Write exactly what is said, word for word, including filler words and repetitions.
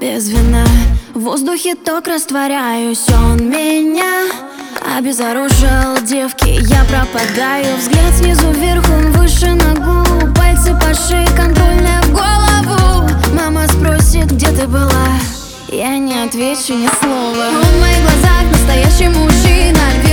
без вина. В воздухе ток растворяюсь, он меня обезоружил. Девки, я пропадаю. Взгляд снизу вверх, он выше ногу. Пальцы по шее, контрольная в голову. Мама спросит, где ты была, я не отвечу ни слова. Он в моих глазах настоящий мужчина.